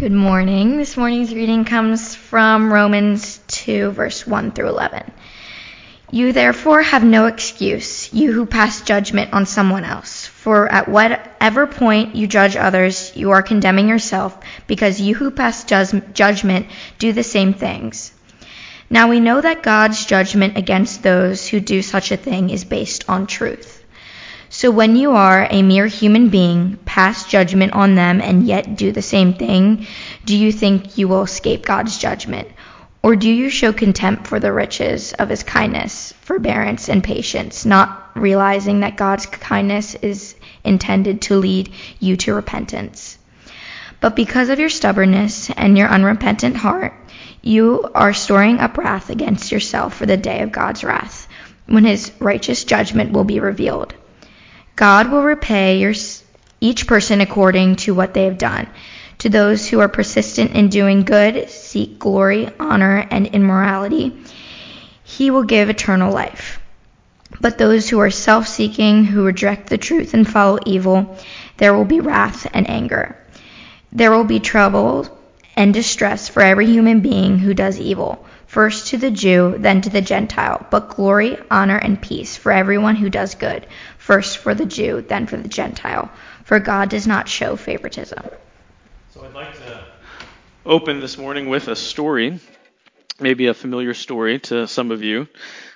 Good morning. This morning's reading comes from Romans 2, verse 1 through 11. You therefore have no excuse, you who pass judgment on someone else. For at whatever point you judge others, you are condemning yourself, because you who pass judgment do the same things. Now we know that God's judgment against those who do such a thing is based on truth. So when you are a mere human being, pass judgment on them and yet do the same thing, do you think you will escape God's judgment? Or do you show contempt for the riches of his kindness, forbearance, and patience, not realizing that God's kindness is intended to lead you to repentance? But because of your stubbornness and your unrepentant heart, you are storing up wrath against yourself for the day of God's wrath, when his righteous judgment will be revealed. God will repay each person according to what they have done. To those who are persistent in doing good, seek glory, honor, and immorality, he will give eternal life. But those who are self-seeking, who reject the truth and follow evil, there will be wrath and anger. There will be trouble and distress for every human being who does evil, first to the Jew, then to the Gentile, but glory, honor, and peace for everyone who does good, first for the Jew, then for the Gentile, for God does not show favoritism. So I'd like to open this morning with a story, maybe a familiar story to some of you.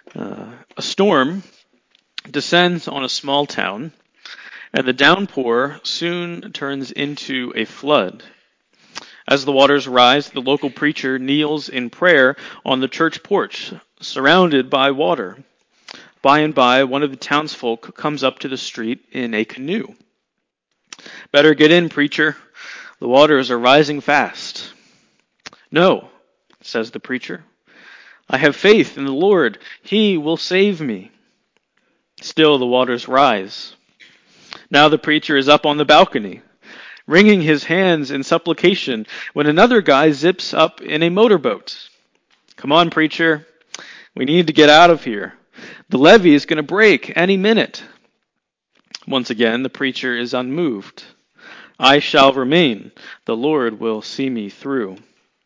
A storm descends on a small town, and the downpour soon turns into a flood. As the waters rise, the local preacher kneels in prayer on the church porch, surrounded by water. By and by, one of the townsfolk comes up to the street in a canoe. "Better get in, preacher. The waters are rising fast." "No," says the preacher. "I have faith in the Lord. He will save me." Still the waters rise. Now the preacher is up on the balcony, wringing his hands in supplication, when another guy zips up in a motorboat. "Come on, preacher. We need to get out of here. The levee is going to break any minute." Once again, the preacher is unmoved. "I shall remain. The Lord will see me through."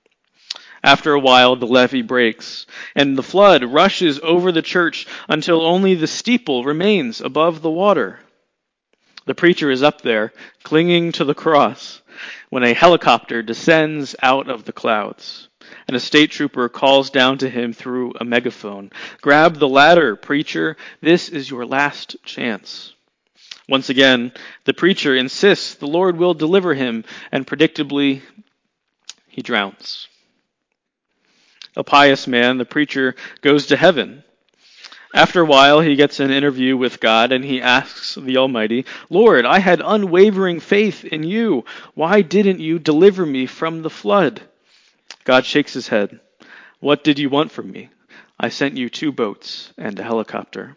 After a while, the levee breaks, and the flood rushes over the church until only the steeple remains above the water. The preacher is up there, clinging to the cross, when a helicopter descends out of the clouds, and a state trooper calls down to him through a megaphone, "Grab the ladder, preacher. This is your last chance." Once again, the preacher insists the Lord will deliver him, and predictably, he drowns. A pious man, the preacher goes to heaven. After a while, he gets an interview with God, and he asks the Almighty, "Lord, I had unwavering faith in you. Why didn't you deliver me from the flood?" God shakes his head. "What did you want from me? I sent you 2 boats and a helicopter."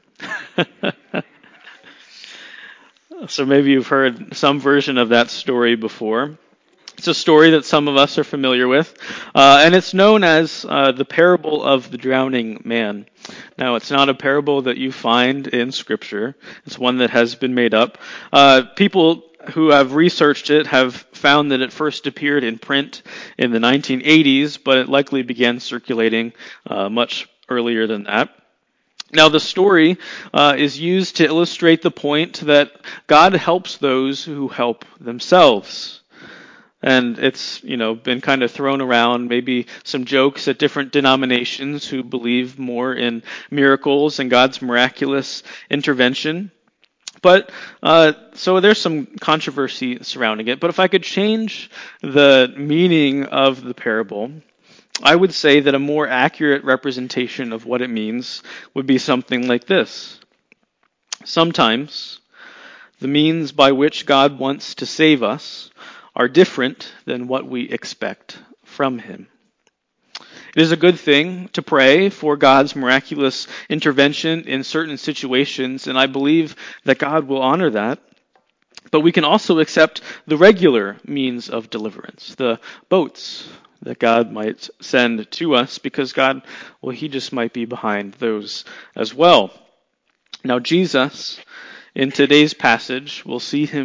So maybe you've heard some version of that story before. It's a story that some of us are familiar with, and it's known as the parable of the drowning man. Now, it's not a parable that you find in Scripture. It's one that has been made up. People who have researched it have found that it first appeared in print in the 1980s, but it likely began circulating much earlier than that. Now, the story is used to illustrate the point that God helps those who help themselves. And it's, been kind of thrown around, maybe some jokes at different denominations who believe more in miracles and God's miraculous intervention. But, so there's some controversy surrounding it. But if I could change the meaning of the parable, I would say that a more accurate representation of what it means would be something like this. Sometimes, the means by which God wants to save us are different than what we expect from him. It is a good thing to pray for God's miraculous intervention in certain situations, and I believe that God will honor that. But we can also accept the regular means of deliverance, the boats that God might send to us, because God, he just might be behind those as well. Now, Jesus, in today's passage, we'll see him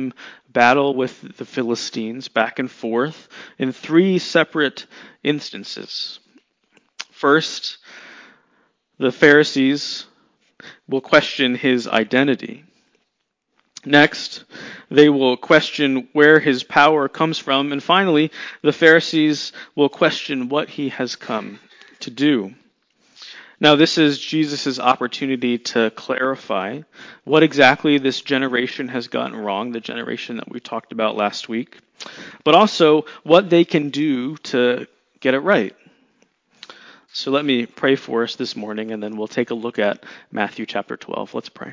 battle with the Philistines back and forth in three separate instances. First, the Pharisees will question his identity. Next, they will question where his power comes from. And finally, the Pharisees will question what he has come to do. Now, this is Jesus' opportunity to clarify what exactly this generation has gotten wrong, the generation that we talked about last week, but also what they can do to get it right. So let me pray for us this morning, and then we'll take a look at Matthew chapter 12. Let's pray.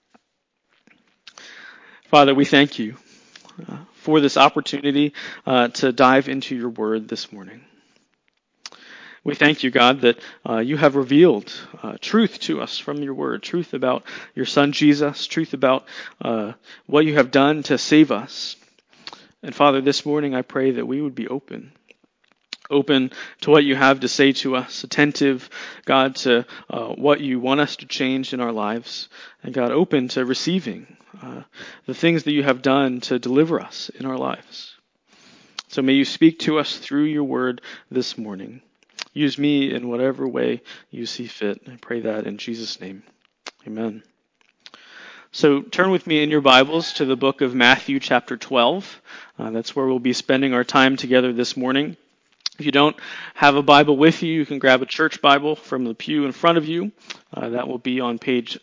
Father, we thank you for this opportunity to dive into your word this morning. We thank you, God, that you have revealed truth to us from your word, truth about your son Jesus, truth about what you have done to save us. And Father, this morning I pray that we would be open to what you have to say to us, attentive, God, to what you want us to change in our lives, and God, open to receiving the things that you have done to deliver us in our lives. So may you speak to us through your word this morning. Use me in whatever way you see fit. I pray that in Jesus' name. Amen. So turn with me in your Bibles to the book of Matthew chapter 12. That's where we'll be spending our time together this morning. If you don't have a Bible with you, you can grab a church Bible from the pew in front of you. That will be on page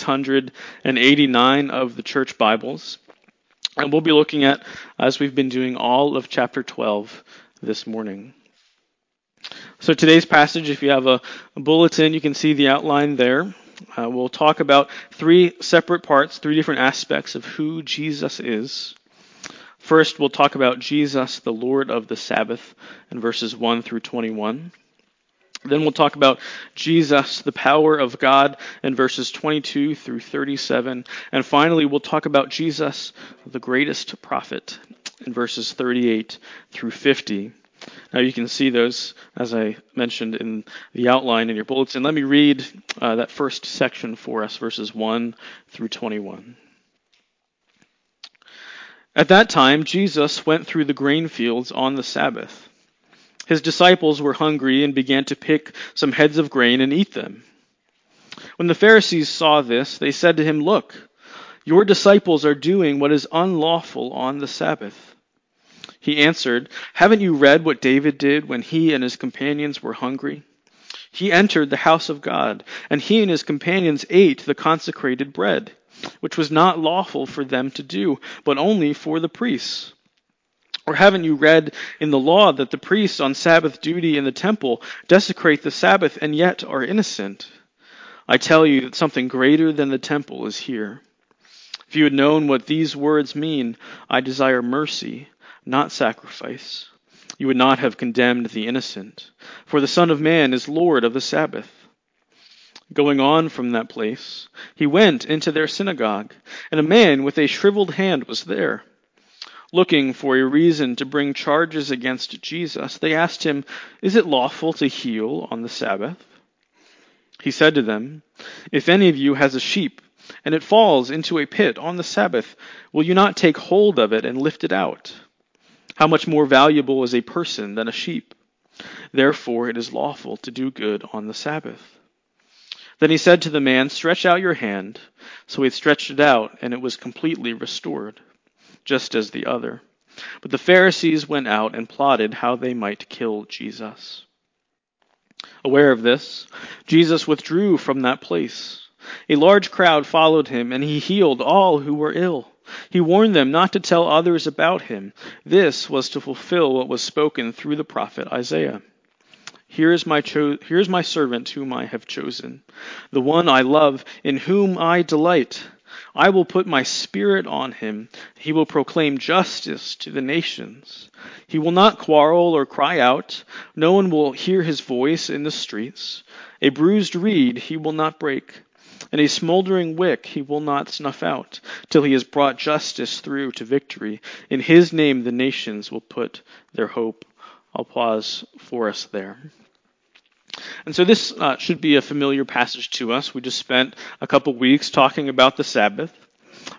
689 of the church Bibles. And we'll be looking at, as we've been doing, all of chapter 12 this morning. So today's passage, if you have a bulletin, you can see the outline there. We'll talk about three separate parts, three different aspects of who Jesus is. First, we'll talk about Jesus, the Lord of the Sabbath, in verses 1 through 21. Then we'll talk about Jesus, the power of God, in verses 22 through 37. And finally, we'll talk about Jesus, the greatest prophet, in verses 38 through 50. Now you can see those, as I mentioned in the outline in your bulletin. Let me read that first section for us, verses 1 through 21. At that time, Jesus went through the grain fields on the Sabbath. His disciples were hungry and began to pick some heads of grain and eat them. When the Pharisees saw this, they said to him, "Look, your disciples are doing what is unlawful on the Sabbath." He answered, "Haven't you read what David did when he and his companions were hungry? He entered the house of God, and he and his companions ate the consecrated bread, which was not lawful for them to do, but only for the priests. Or haven't you read in the law that the priests on Sabbath duty in the temple desecrate the Sabbath and yet are innocent? I tell you that something greater than the temple is here. If you had known what these words mean, 'I desire mercy, not sacrifice,' you would not have condemned the innocent, for the Son of Man is Lord of the Sabbath." Going on from that place, he went into their synagogue, and a man with a shriveled hand was there. Looking for a reason to bring charges against Jesus, they asked him, "Is it lawful to heal on the Sabbath?" He said to them, "If any of you has a sheep, and it falls into a pit on the Sabbath, will you not take hold of it and lift it out? How much more valuable is a person than a sheep? Therefore it is lawful to do good on the Sabbath." Then he said to the man, "Stretch out your hand." So he stretched it out, and it was completely restored, just as the other. But the Pharisees went out and plotted how they might kill Jesus. Aware of this, Jesus withdrew from that place. A large crowd followed him, and he healed all who were ill. He warned them not to tell others about him. This was to fulfill what was spoken through the prophet Isaiah. Here is my servant whom I have chosen, the one I love, in whom I delight. I will put my spirit on him. He will proclaim justice to the nations. He will not quarrel or cry out. No one will hear his voice in the streets. A bruised reed he will not break, and a smoldering wick he will not snuff out, till he has brought justice through to victory. In his name the nations will put their hope. I'll pause for us there. And so this should be a familiar passage to us. We just spent a couple weeks talking about the Sabbath.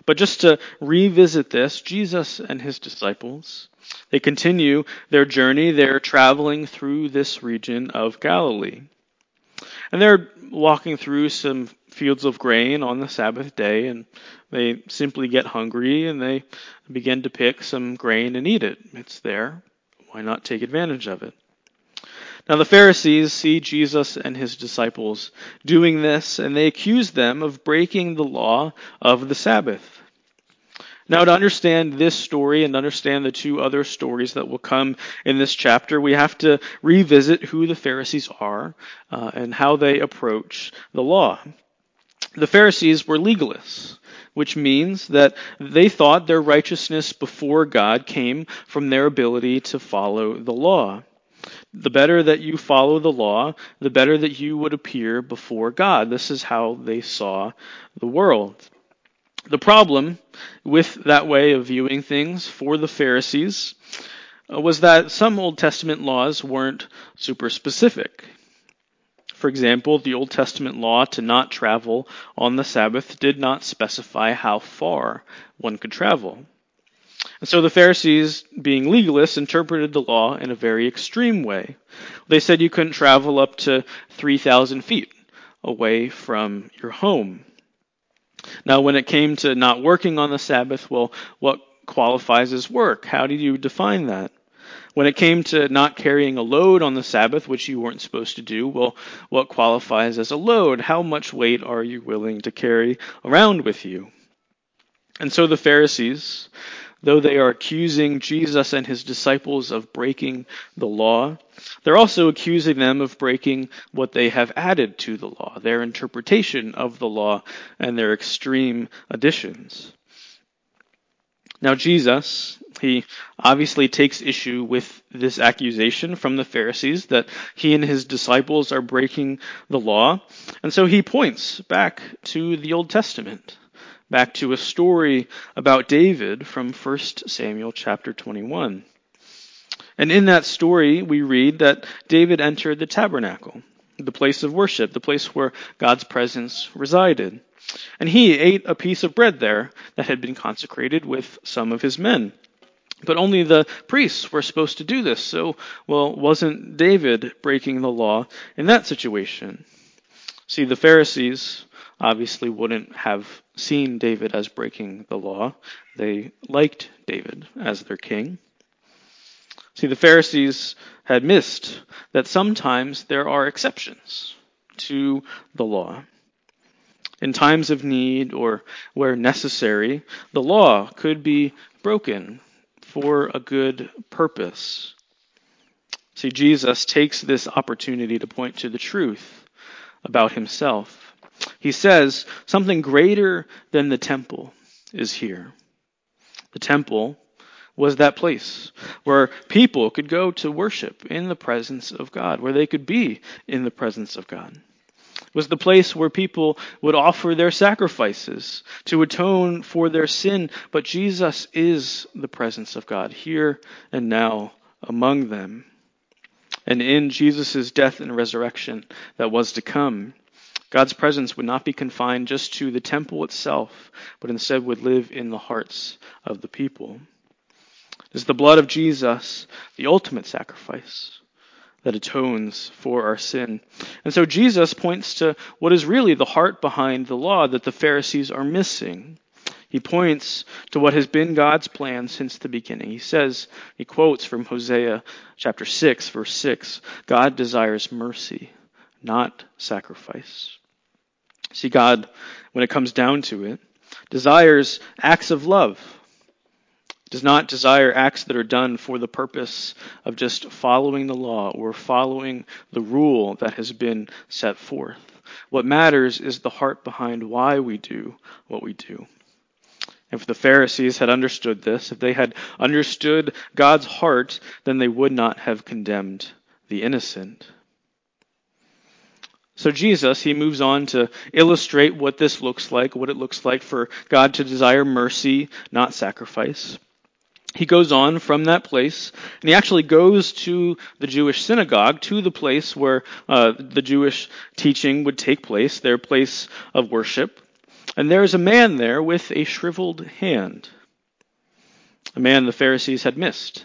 But just to revisit this, Jesus and his disciples, they continue their journey. They're traveling through this region of Galilee. And they're walking through some fields of grain on the Sabbath day, and they simply get hungry and they begin to pick some grain and eat it. It's there. Why not take advantage of it? Now the Pharisees see Jesus and his disciples doing this, and they accuse them of breaking the law of the Sabbath. Now, to understand this story and understand the two other stories that will come in this chapter, we have to revisit who the Pharisees are and how they approach the law. The Pharisees were legalists, which means that they thought their righteousness before God came from their ability to follow the law. The better that you follow the law, the better that you would appear before God. This is how they saw the world. The problem with that way of viewing things for the Pharisees was that some Old Testament laws weren't super specific. For example, the Old Testament law to not travel on the Sabbath did not specify how far one could travel. And so the Pharisees, being legalists, interpreted the law in a very extreme way. They said you couldn't travel up to 3,000 feet away from your home. Now, when it came to not working on the Sabbath, well, what qualifies as work? How do you define that? When it came to not carrying a load on the Sabbath, which you weren't supposed to do, well, what qualifies as a load? How much weight are you willing to carry around with you? And so the Pharisees, though they are accusing Jesus and his disciples of breaking the law, they're also accusing them of breaking what they have added to the law, their interpretation of the law and their extreme additions. Now Jesus, he obviously takes issue with this accusation from the Pharisees that he and his disciples are breaking the law, and so he points back to the Old Testament, back to a story about David from 1 Samuel chapter 21. And in that story, we read that David entered the tabernacle, the place of worship, the place where God's presence resided. And he ate a piece of bread there that had been consecrated with some of his men. But only the priests were supposed to do this. So, wasn't David breaking the law in that situation? See, the Pharisees obviously wouldn't have seen David as breaking the law. They liked David as their king. See, the Pharisees had missed that sometimes there are exceptions to the law. In times of need or where necessary, the law could be broken for a good purpose. See, Jesus takes this opportunity to point to the truth about himself. He says something greater than the temple is here. The temple was that place where people could go to worship in the presence of God, where they could be in the presence of God. It was the place where people would offer their sacrifices to atone for their sin, but Jesus is the presence of God here and now among them. And in Jesus' death and resurrection that was to come, God's presence would not be confined just to the temple itself, but instead would live in the hearts of the people. It is the blood of Jesus, the ultimate sacrifice, that atones for our sin. And so Jesus points to what is really the heart behind the law that the Pharisees are missing. He points to what has been God's plan since the beginning. He quotes from Hosea chapter 6, verse 6, God desires mercy, not sacrifice. See, God, when it comes down to it, desires acts of love. Does not desire acts that are done for the purpose of just following the law or following the rule that has been set forth. What matters is the heart behind why we do what we do. If the Pharisees had understood this, if they had understood God's heart, then they would not have condemned the innocent. So Jesus, he moves on to illustrate what this looks like, what it looks like for God to desire mercy, not sacrifice. He goes on from that place, and he actually goes to the Jewish synagogue, to the place where the Jewish teaching would take place, their place of worship. And there is a man there with a shriveled hand, a man the Pharisees had missed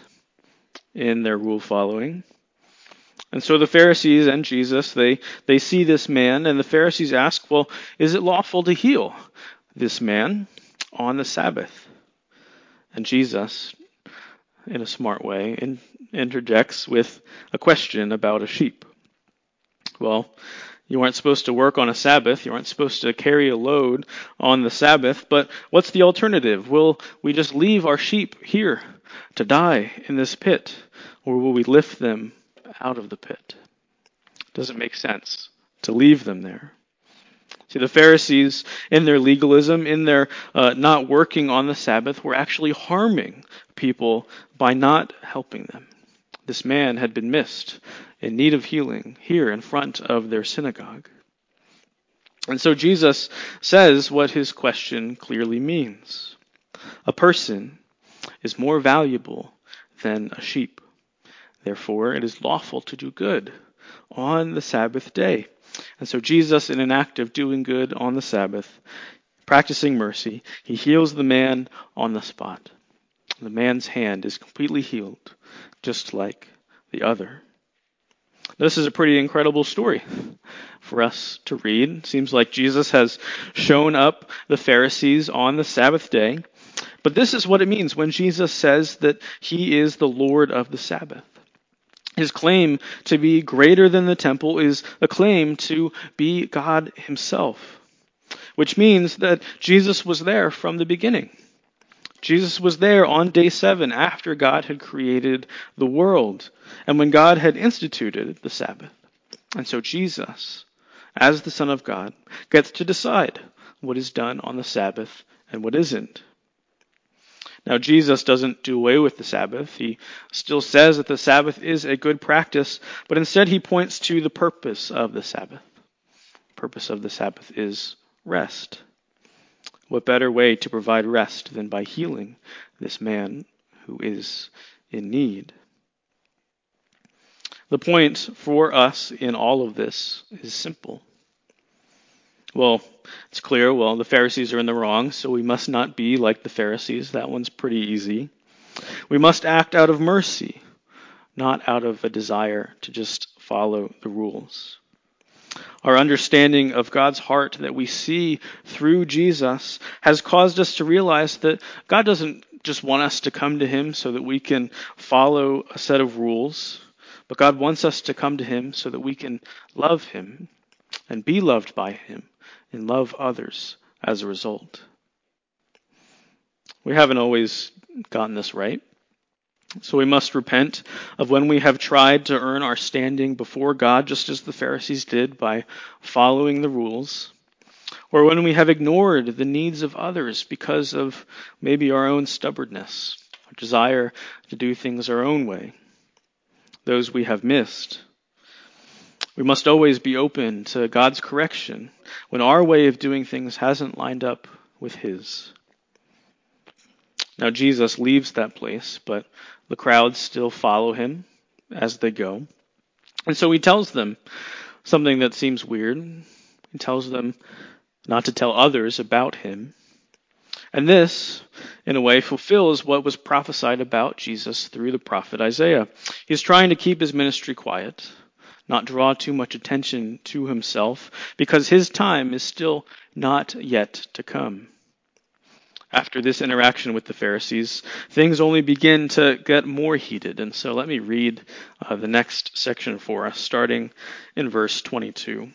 in their rule following. And so the Pharisees and Jesus, they see this man, and the Pharisees ask, well, is it lawful to heal this man on the Sabbath? And Jesus, in a smart way, interjects with a question about a sheep. Well, you aren't supposed to work on a Sabbath. You aren't supposed to carry a load on the Sabbath. But what's the alternative? Will we just leave our sheep here to die in this pit? Or will we lift them out of the pit? Does it make sense to leave them there? See, the Pharisees, in their legalism, in their not working on the Sabbath, were actually harming people by not helping them. This man had been missed, in need of healing, here in front of their synagogue. And so Jesus says what his question clearly means. A person is more valuable than a sheep. Therefore, it is lawful to do good on the Sabbath day. And so Jesus, in an act of doing good on the Sabbath, practicing mercy, he heals the man on the spot. The man's hand is completely healed, just like the other. This is a pretty incredible story for us to read. It seems like Jesus has shown up the Pharisees on the Sabbath day. But this is what it means when Jesus says that he is the Lord of the Sabbath. His claim to be greater than the temple is a claim to be God himself, which means that Jesus was there from the beginning. Jesus was there on day 7 after God had created the world and when God had instituted the Sabbath. And so Jesus, as the Son of God, gets to decide what is done on the Sabbath and what isn't. Now, Jesus doesn't do away with the Sabbath. He still says that the Sabbath is a good practice, but instead he points to the purpose of the Sabbath. The purpose of the Sabbath is rest. What better way to provide rest than by healing this man who is in need? The point for us in all of this is simple. Well, it's clear, the Pharisees are in the wrong, so we must not be like the Pharisees. That one's pretty easy. We must act out of mercy, not out of a desire to just follow the rules. Our understanding of God's heart that we see through Jesus has caused us to realize that God doesn't just want us to come to him so that we can follow a set of rules, but God wants us to come to him so that we can love him and be loved by him and love others as a result. We haven't always gotten this right. So we must repent of when we have tried to earn our standing before God, just as the Pharisees did by following the rules, or when we have ignored the needs of others because of maybe our own stubbornness, our desire to do things our own way, those we have missed. We must always be open to God's correction when our way of doing things hasn't lined up with his. Now Jesus leaves that place, but the crowds still follow him as they go. And so he tells them something that seems weird. He tells them not to tell others about him. And this, in a way, fulfills what was prophesied about Jesus through the prophet Isaiah. He's trying to keep his ministry quiet, not draw too much attention to himself, because his time is still not yet to come. After this interaction with the Pharisees, things only begin to get more heated. And so let me read the next section for us, starting in verse 22.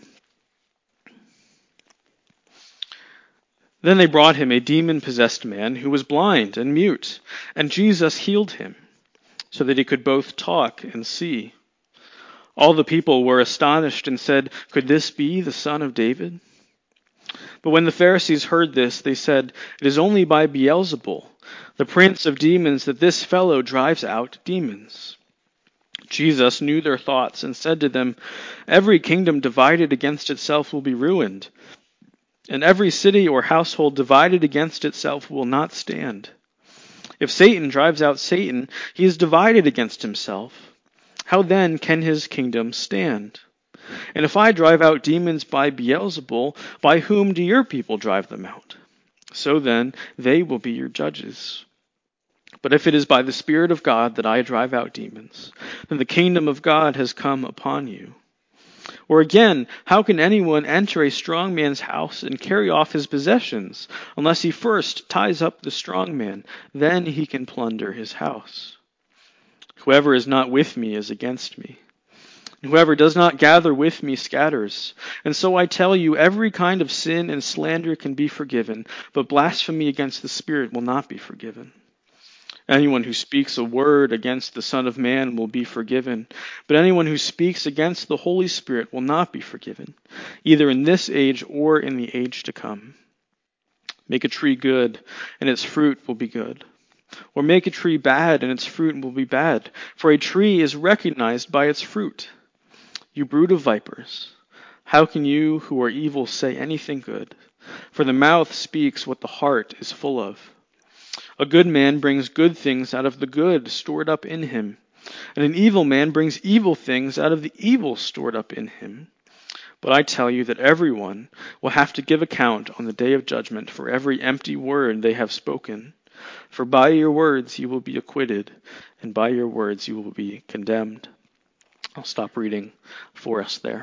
Then they brought him a demon-possessed man who was blind and mute, and Jesus healed him, so that he could both talk and see. All the people were astonished and said, "Could this be the son of David?" But when the Pharisees heard this, they said, "It is only by Beelzebul, the prince of demons, that this fellow drives out demons." Jesus knew their thoughts and said to them, "Every kingdom divided against itself will be ruined, and every city or household divided against itself will not stand. If Satan drives out Satan, he is divided against himself. How then can his kingdom stand? And if I drive out demons by Beelzebul, by whom do your people drive them out? So then, they will be your judges. But if it is by the Spirit of God that I drive out demons, then the kingdom of God has come upon you. Or again, how can anyone enter a strong man's house and carry off his possessions, unless he first ties up the strong man? Then he can plunder his house. Whoever is not with me is against me. Whoever does not gather with me scatters. And so I tell you, every kind of sin and slander can be forgiven, but blasphemy against the Spirit will not be forgiven. Anyone who speaks a word against the Son of Man will be forgiven, but anyone who speaks against the Holy Spirit will not be forgiven, either in this age or in the age to come. Make a tree good, and its fruit will be good. Or make a tree bad, and its fruit will be bad. For a tree is recognized by its fruit. You brood of vipers, how can you who are evil say anything good? For the mouth speaks what the heart is full of. A good man brings good things out of the good stored up in him, and an evil man brings evil things out of the evil stored up in him. But I tell you that everyone will have to give account on the day of judgment for every empty word they have spoken. For by your words you will be acquitted, and by your words you will be condemned. I'll stop reading for us there.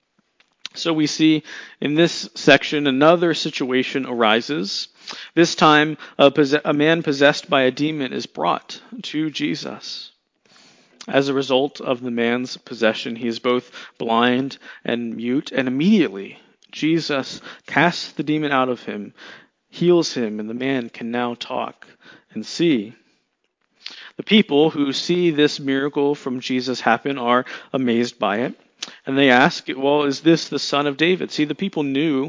So we see in this section another situation arises. This time, a man possessed by a demon is brought to Jesus. As a result of the man's possession, he is both blind and mute, and immediately Jesus casts the demon out of him, heals him, and the man can now talk and see. The people who see this miracle from Jesus happen are amazed by it, and they ask, well, is this the Son of David? See, the people knew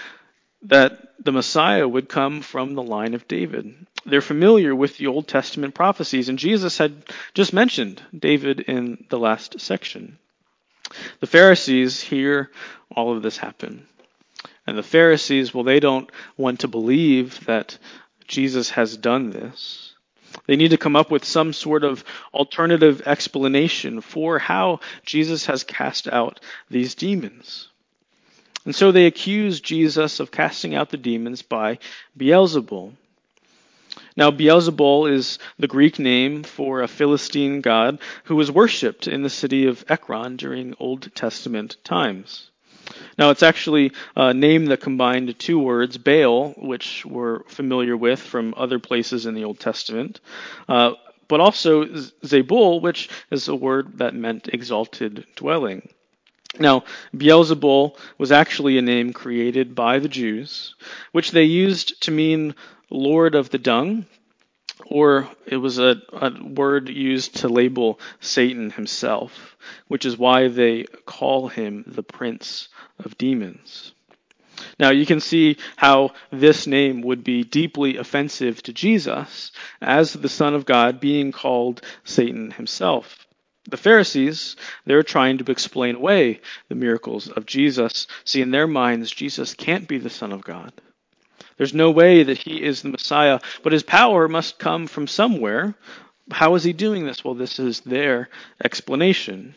that the Messiah would come from the line of David. They're familiar with the Old Testament prophecies, and Jesus had just mentioned David in the last section. The Pharisees hear all of this happen. And the Pharisees, well, they don't want to believe that Jesus has done this. They need to come up with some sort of alternative explanation for how Jesus has cast out these demons. And so they accuse Jesus of casting out the demons by Beelzebul. Now, Beelzebul is the Greek name for a Philistine god who was worshipped in the city of Ekron during Old Testament times. Now, it's actually a name that combined two words, Baal, which we're familiar with from other places in the Old Testament, but also Zebul, which is a word that meant exalted dwelling. Now, Beelzebul was actually a name created by the Jews, which they used to mean Lord of the Dung, or it was a word used to label Satan himself, which is why they call him the Prince of Demons. Now, you can see how this name would be deeply offensive to Jesus as the Son of God being called Satan himself. The Pharisees, they're trying to explain away the miracles of Jesus. See, in their minds, Jesus can't be the Son of God. There's no way that he is the Messiah, but his power must come from somewhere. How is he doing this? Well, this is their explanation.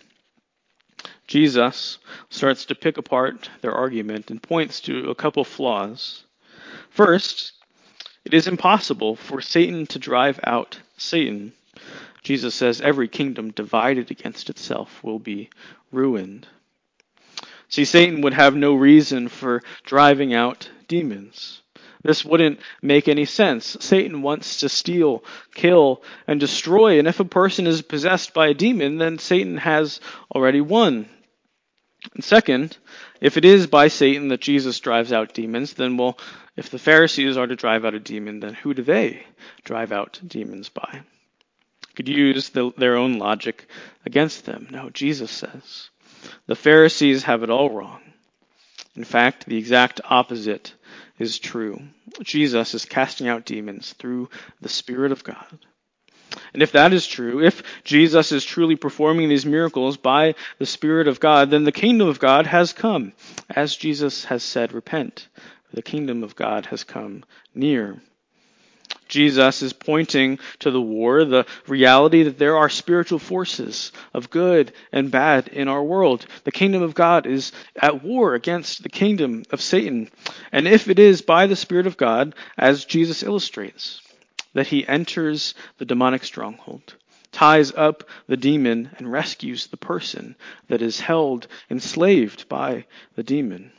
Jesus starts to pick apart their argument and points to a couple flaws. First, it is impossible for Satan to drive out Satan. Jesus says every kingdom divided against itself will be ruined. See, Satan would have no reason for driving out demons. This wouldn't make any sense. Satan wants to steal, kill, and destroy. And if a person is possessed by a demon, then Satan has already won. And second, if it is by Satan that Jesus drives out demons, then, well, if the Pharisees are to drive out a demon, then who do they drive out demons by? Could use their own logic against them. No, Jesus says the Pharisees have it all wrong. In fact, the exact opposite is true. Jesus is casting out demons through the Spirit of God. And if that is true, if Jesus is truly performing these miracles by the Spirit of God, then the kingdom of God has come. As Jesus has said, repent, for the kingdom of God has come near. Jesus is pointing to the war, the reality that there are spiritual forces of good and bad in our world. The kingdom of God is at war against the kingdom of Satan. And if it is by the Spirit of God, as Jesus illustrates, that he enters the demonic stronghold, ties up the demon, and rescues the person that is held enslaved by the demon.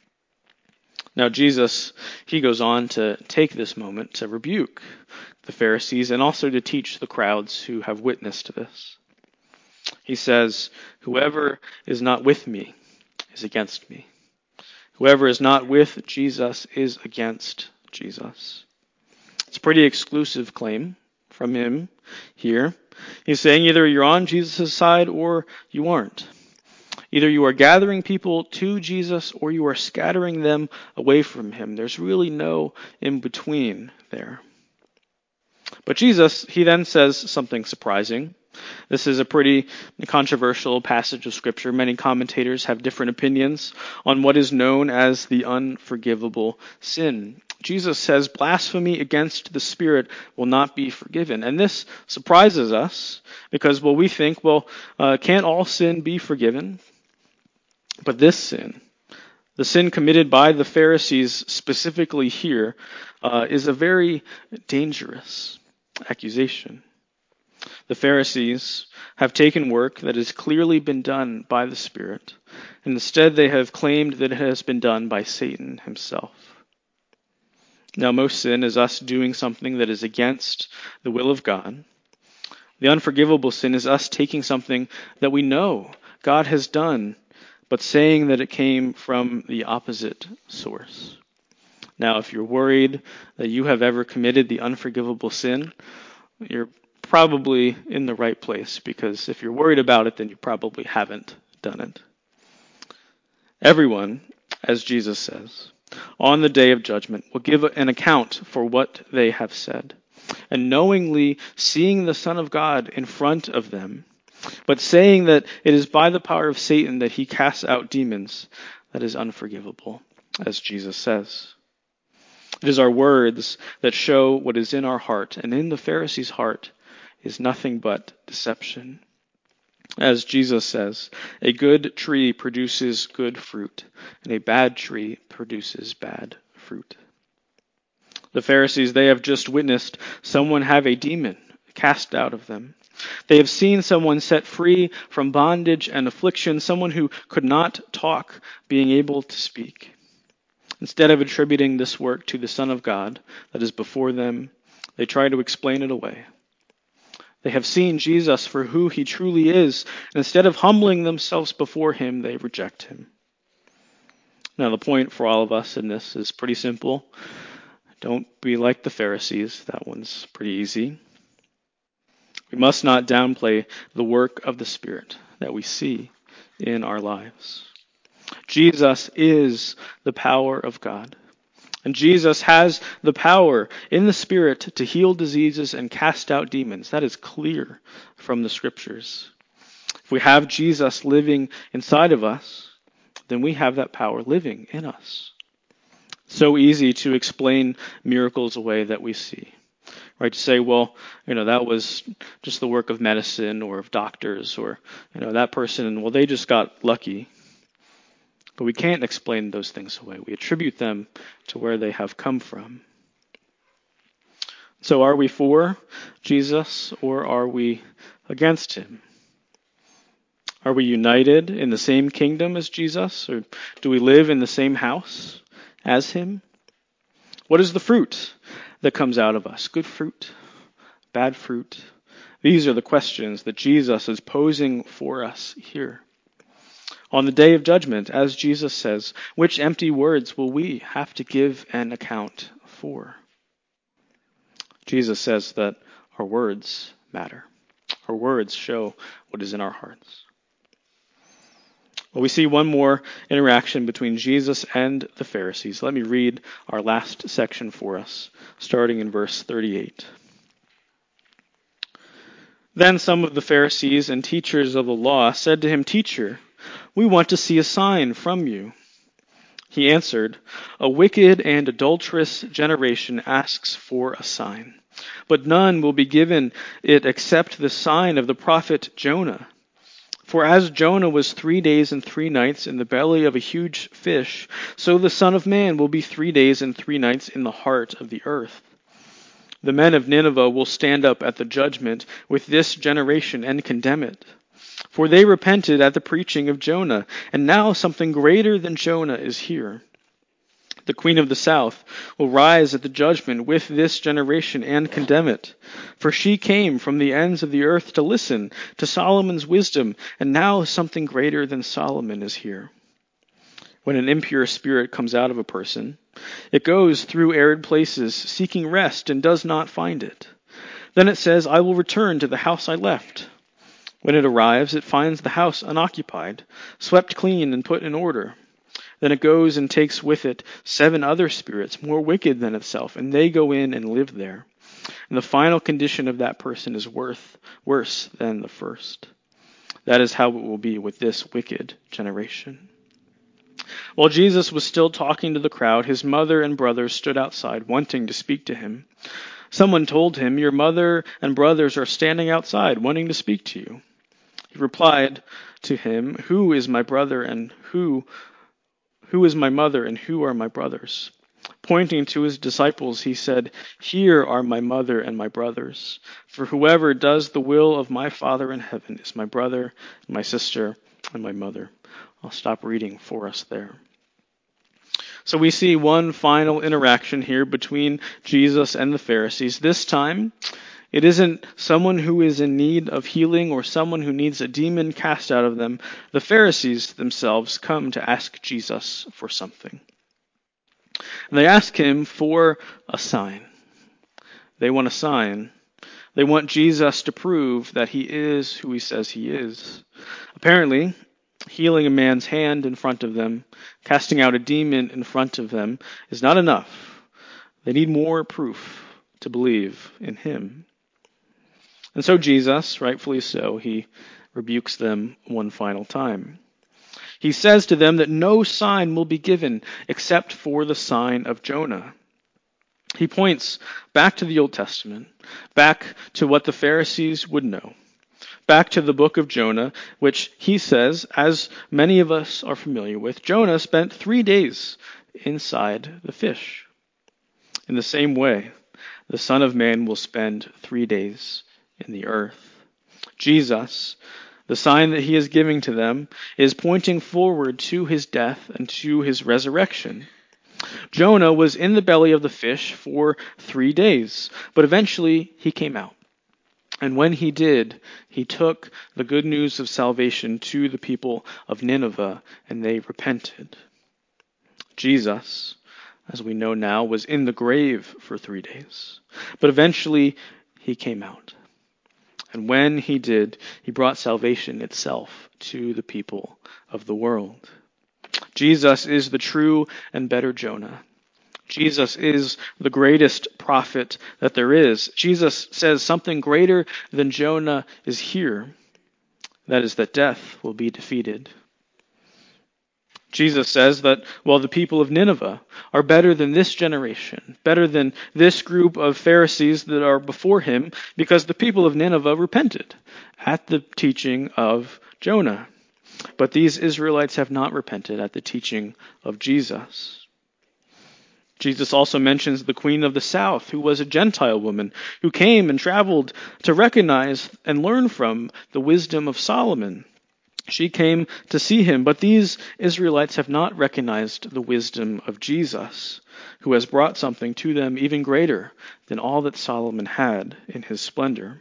Now Jesus, he goes on to take this moment to rebuke the Pharisees and also to teach the crowds who have witnessed this. He says, "Whoever is not with me is against me. Whoever is not with Jesus is against Jesus." It's a pretty exclusive claim from him here. He's saying either you're on Jesus' side or you aren't. Either you are gathering people to Jesus or you are scattering them away from him. There's really no in between there. But Jesus, he then says something surprising. This is a pretty controversial passage of Scripture. Many commentators have different opinions on what is known as the unforgivable sin. Jesus says blasphemy against the Spirit will not be forgiven. And this surprises us because, we think, can't all sin be forgiven? But this sin, the sin committed by the Pharisees specifically here, is a very dangerous accusation. The Pharisees have taken work that has clearly been done by the Spirit, and instead they have claimed that it has been done by Satan himself. Now, most sin is us doing something that is against the will of God. The unforgivable sin is us taking something that we know God has done, but saying that it came from the opposite source. Now, if you're worried that you have ever committed the unforgivable sin, you're probably in the right place, because if you're worried about it, then you probably haven't done it. Everyone, as Jesus says, on the day of judgment will give an account for what they have said. And knowingly seeing the Son of God in front of them, but saying that it is by the power of Satan that he casts out demons, that is unforgivable, as Jesus says. It is our words that show what is in our heart, and in the Pharisees' heart is nothing but deception. As Jesus says, a good tree produces good fruit, and a bad tree produces bad fruit. The Pharisees, they have just witnessed someone have a demon cast out of them. They have seen someone set free from bondage and affliction, someone who could not talk, being able to speak. Instead of attributing this work to the Son of God that is before them, they try to explain it away. They have seen Jesus for who he truly is, and instead of humbling themselves before him, they reject him. Now, the point for all of us in this is pretty simple. Don't be like the Pharisees. That one's pretty easy. We must not downplay the work of the Spirit that we see in our lives. Jesus is the power of God. And Jesus has the power in the Spirit to heal diseases and cast out demons. That is clear from the Scriptures. If we have Jesus living inside of us, then we have that power living in us. So easy to explain miracles away that we see. Right, to say, that was just the work of medicine or of doctors, or, that person, they just got lucky. But we can't explain those things away. We attribute them to where they have come from. So are we for Jesus or are we against him? Are we united in the same kingdom as Jesus, or do we live in the same house as him? What is the fruit that comes out of us? Good fruit? Bad fruit? These are the questions that Jesus is posing for us here. On the day of judgment, as Jesus says, which empty words will we have to give an account for? Jesus says that our words matter. Our words show what is in our hearts. Well, we see one more interaction between Jesus and the Pharisees. Let me read our last section for us, starting in verse 38. Then some of the Pharisees and teachers of the law said to him, "Teacher, we want to see a sign from you." He answered, "A wicked and adulterous generation asks for a sign, But none will be given it except the sign of the prophet Jonah. For as Jonah was 3 days and 3 nights in the belly of a huge fish, so the Son of Man will be 3 days and 3 nights in the heart of the earth. The men of Nineveh will stand up at the judgment with this generation and condemn it. For they repented at the preaching of Jonah, and now something greater than Jonah is here. The queen of the south will rise at the judgment with this generation and condemn it. For she came from the ends of the earth to listen to Solomon's wisdom, and now something greater than Solomon is here. When an impure spirit comes out of a person, it goes through arid places, seeking rest, and does not find it. Then it says, I will return to the house I left. When it arrives, it finds the house unoccupied, swept clean and put in order. Then it goes and takes with it 7 other spirits more wicked than itself, and they go in and live there. And the final condition of that person is worse than the first. That is how it will be with this wicked generation. While Jesus was still talking to the crowd, his mother and brothers stood outside, wanting to speak to him. Someone told him, Your mother and brothers are standing outside, wanting to speak to you. He replied to him, Who is my brother and who is my mother and who are my brothers? Pointing to his disciples, he said, Here are my mother and my brothers. For whoever does the will of my Father in heaven is my brother, my sister, and my mother. I'll stop reading for us there. So we see one final interaction here between Jesus and the Pharisees. This time, it isn't someone who is in need of healing or someone who needs a demon cast out of them. The Pharisees themselves come to ask Jesus for something. And they ask him for a sign. They want a sign. They want Jesus to prove that he is who he says he is. Apparently, healing a man's hand in front of them, casting out a demon in front of them, is not enough. They need more proof to believe in him. And so Jesus, rightfully so, he rebukes them one final time. He says to them that no sign will be given except for the sign of Jonah. He points back to the Old Testament, back to what the Pharisees would know, back to the book of Jonah, which he says, as many of us are familiar with, Jonah spent 3 days inside the fish. In the same way, the Son of Man will spend 3 days in the earth. Jesus, the sign that he is giving to them, is pointing forward to his death and to his resurrection. Jonah was in the belly of the fish for 3 days, but eventually he came out. And when he did, he took the good news of salvation to the people of Nineveh, and they repented. Jesus, as we know now, was in the grave for 3 days, but eventually he came out. And when he did, he brought salvation itself to the people of the world. Jesus is the true and better Jonah. Jesus is the greatest prophet that there is. Jesus says something greater than Jonah is here. That is that death will be defeated. Jesus says that, well, the people of Nineveh are better than this generation, better than this group of Pharisees that are before him, because the people of Nineveh repented at the teaching of Jonah. But these Israelites have not repented at the teaching of Jesus. Jesus also mentions the queen of the south, who was a Gentile woman, who came and traveled to recognize and learn from the wisdom of Solomon. She came to see him, but these Israelites have not recognized the wisdom of Jesus, who has brought something to them even greater than all that Solomon had in his splendor.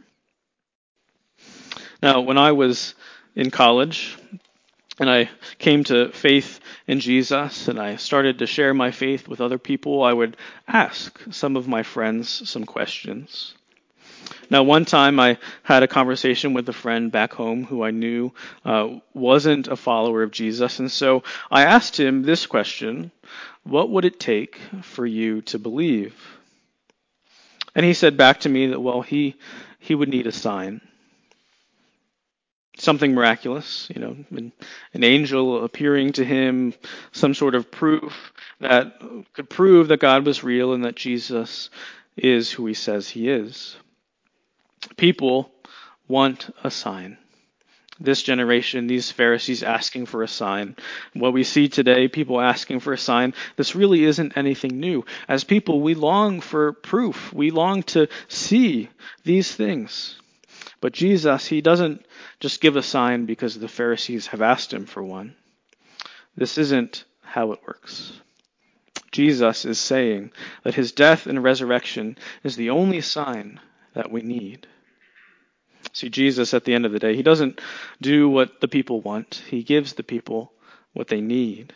Now, when I was in college, and I came to faith in Jesus, and I started to share my faith with other people, I would ask some of my friends some questions. Now, one time I had a conversation with a friend back home who I knew wasn't a follower of Jesus, and so I asked him this question: what would it take for you to believe? And he said back to me that, well, he would need a sign. Something miraculous, an angel appearing to him, some sort of proof that could prove that God was real and that Jesus is who he says he is. People want a sign. This generation, these Pharisees asking for a sign. What we see today, people asking for a sign, this really isn't anything new. As people, we long for proof. We long to see these things. But Jesus, he doesn't just give a sign because the Pharisees have asked him for one. This isn't how it works. Jesus is saying that his death and resurrection is the only sign that we need. See, Jesus, at the end of the day, he doesn't do what the people want. He gives the people what they need.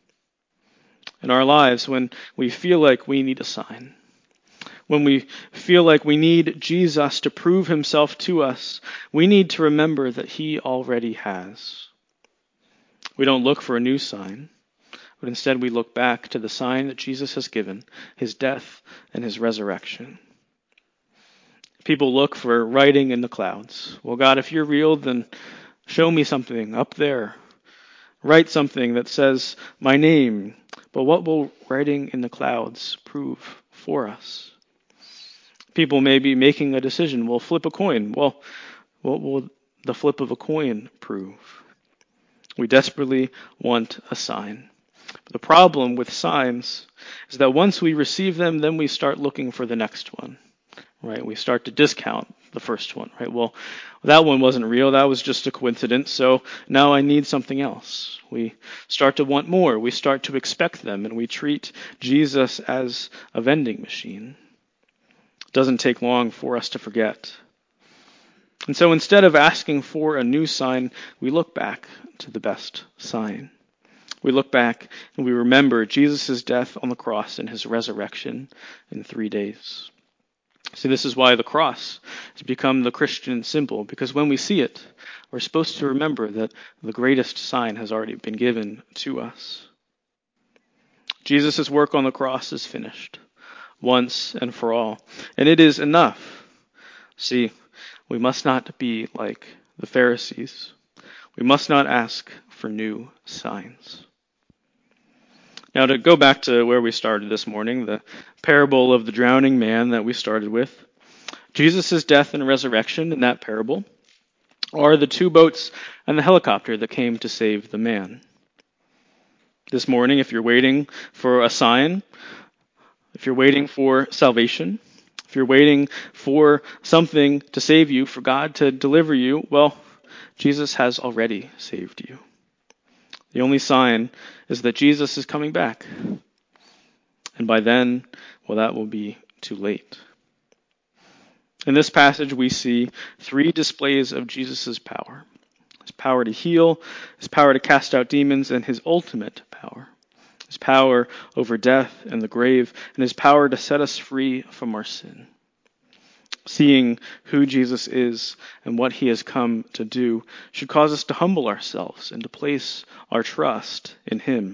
In our lives, when we feel like we need a sign, when we feel like we need Jesus to prove himself to us, we need to remember that he already has. We don't look for a new sign, but instead we look back to the sign that Jesus has given, his death and his resurrection. People look for writing in the clouds. Well, God, if you're real, then show me something up there. Write something that says my name. But what will writing in the clouds prove for us? People may be making a decision. Well, flip a coin. Well, what will the flip of a coin prove? We desperately want a sign. But the problem with signs is that once we receive them, then we start looking for the next one. Right? We start to discount the first one, right? Well, that one wasn't real. That was just a coincidence. So now I need something else. We start to want more. We start to expect them, and we treat Jesus as a vending machine. It doesn't take long for us to forget. And so instead of asking for a new sign, we look back to the best sign. We look back and we remember Jesus' death on the cross and his resurrection in 3 days. See, this is why the cross has become the Christian symbol, because when we see it, we're supposed to remember that the greatest sign has already been given to us. Jesus' work on the cross is finished, once and for all, and it is enough. See, we must not be like the Pharisees. We must not ask for new signs. Now, to go back to where we started this morning, the parable of the drowning man that we started with, Jesus' death and resurrection in that parable are the 2 boats and the helicopter that came to save the man. This morning, if you're waiting for a sign, if you're waiting for salvation, if you're waiting for something to save you, for God to deliver you, well, Jesus has already saved you. The only sign is that Jesus is coming back. And by then, well, that will be too late. In this passage, we see 3 displays of Jesus' power. His power to heal, his power to cast out demons, and his ultimate power. His power over death and the grave, and his power to set us free from our sin. Seeing who Jesus is and what he has come to do should cause us to humble ourselves and to place our trust in him.